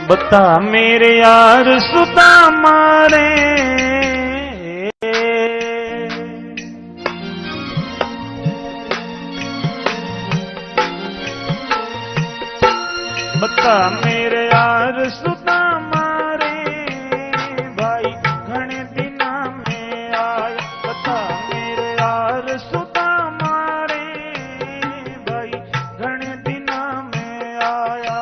बता मेरे यार सुता मारे, बता मेरे यार सुता मारे, भाई घने दिना में आया। बता मेरे यार सुता मारे, भाई घने दिना में आया।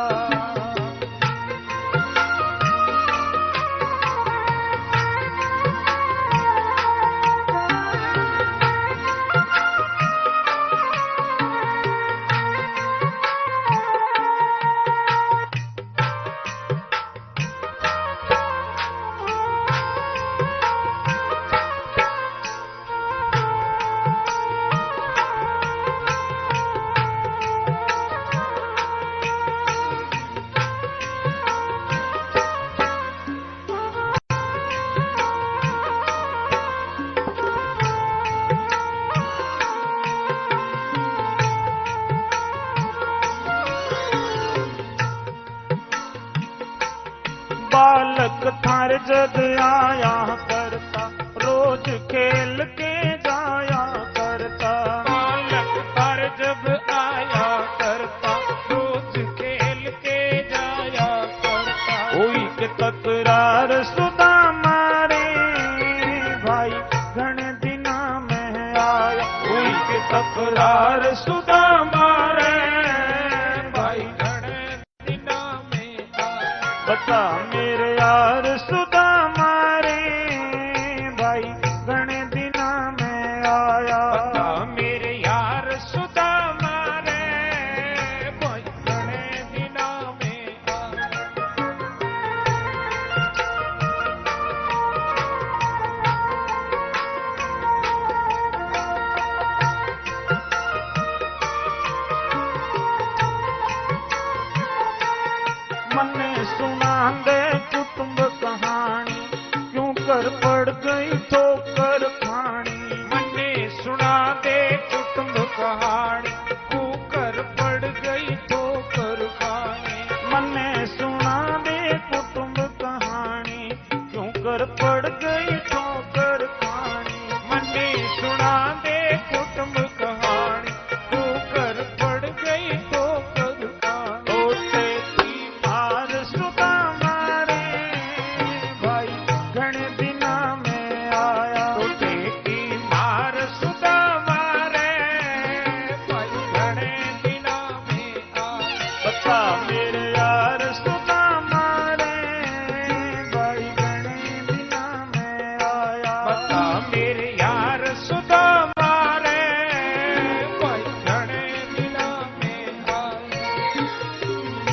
बालक थार जद आया करता, रोज खेल के जाया करता। बालक थार जब आया करता, रोज खेल के जाया करता। कोई के तकरार सुदा मारे, भाई घने दिना में आया। कोई के तकरार सुदा मारे, भाई घने दिना में आया। बता मेरे यार सुदा मारे, भाई घने दिना में आया। बता मेरे यार सुदा मारे, भाई घने दिना में आया। मन्ने सुना दे कुटुंब कहानी, क्यों कर पड़ गई ठोकर खानी। मन्ने सुना दे कुटुंब कहानी, कुकर पड़ गई ठोकर खानी। मन्ने सुना दे कुटुंब कहानी, क्यों कर पड़ गई ठोकर खानी। मन्ने सुना दे कुटुंब कहानी, कुकर पड़ गई ठोकर खानी। होते की मार सुदा मारे, भाई घने दिना में आया। टूटे की मार सुदा मारे, भाई घने दिना में आया। बता मेरे यार सुदा मारे, भाई घने दिना में आया। बता मेरे यार सुदा मारे, भाई घने दिना में आया।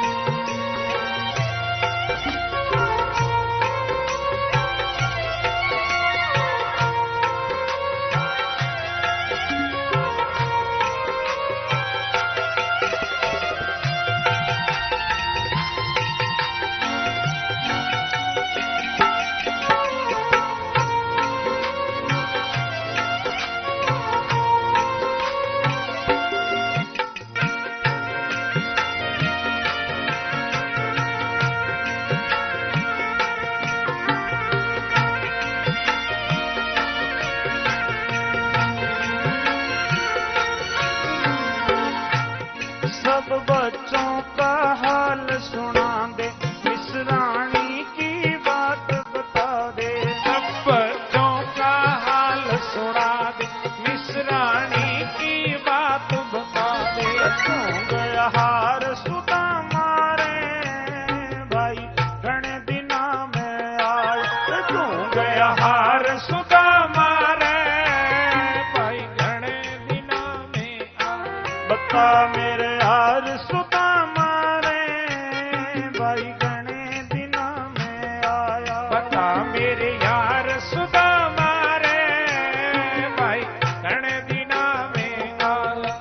सब बच्चों का हाल सुना दे, इस रानी की बात बता दे। सब बच्चों का हाल सुना दे, मिसरानी की बात बता दे। क्यों गया हार सुदा मारे, भाई घने दिना में आया। क्यों गया हार सुदा मारे, भाई घने दिना में आया। बता मेरे यार सुदा मारे, भाई घने दिना में आया। बता मेरे यार सुदा मारे, भाई घने दिना में आया।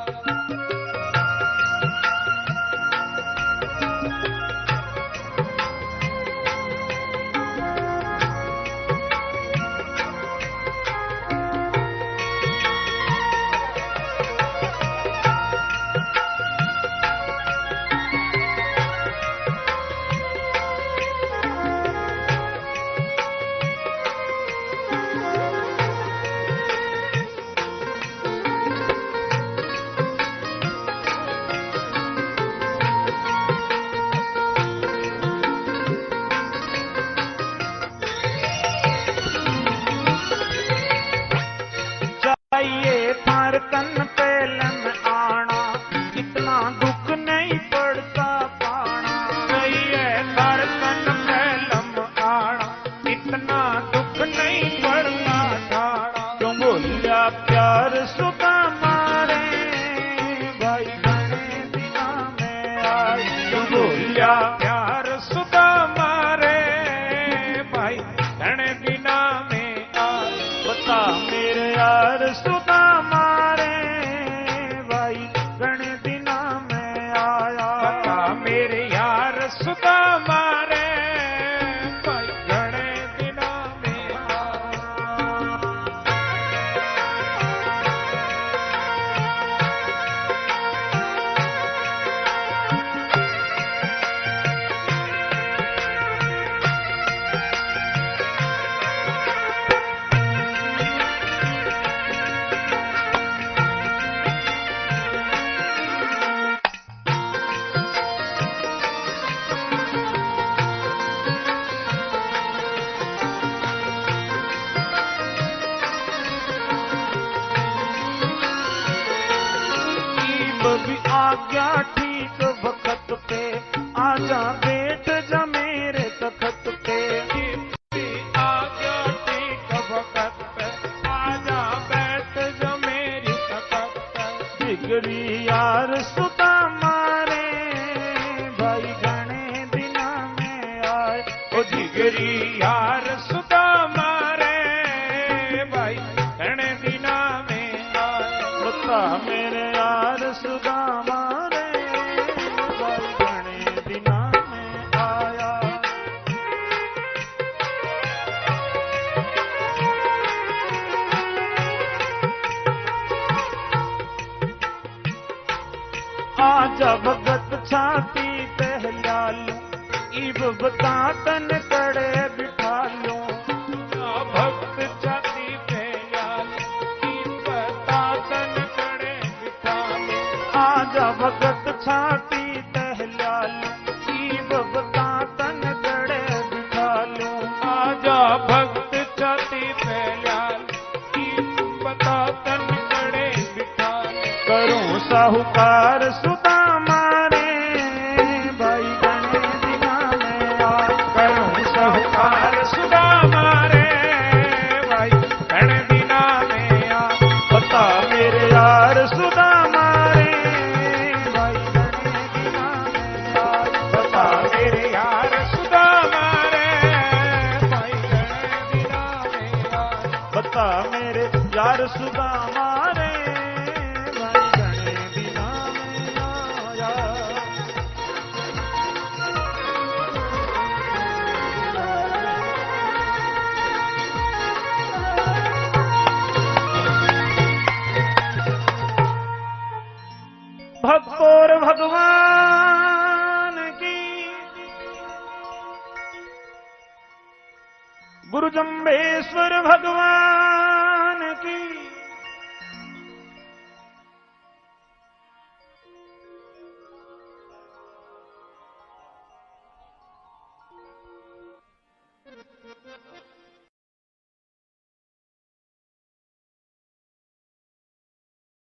जा ठीक वक्त पे, आजा बैठ जा मेरे तख्त पे। आजा ठीक वक्त पे, आजा बैठ जा मेरी तख्त पे। जिगरी यार सुदा मारे भाई घने दिना में आए। ओ जिगरी यार सुदा मारे भाई घने दिना में आए। बता मेरे यार सुदा मारे भाई घने दिना में आया। आजा भगत छाती पहला लूं, इब बता तन कड़े बिठा लूं। भक्त छाती पे लाल की बता तन कड़े बिठा लो। आजा भगत छाती पहला लूं, इब बता तन कड़े बिठा लूं। आजा भक्त छाती पे लाल की बता तन कड़े बिठा लो। करूं साहूकार सुदा मारे भाई घने दिना में आ। करूं साहूकार सुदा मारे भाई घने दिना में आ। बता मेरे यार सुदा मारे भाई घने दिना में आ। बता मेरे यार सुदा मारे भाई घने दिना में आ। बता मेरे यार सुदा मारे भाई घने दिना में आया। भक्तोर भगवान की, गुरु जम्बेश्वर भगवान की।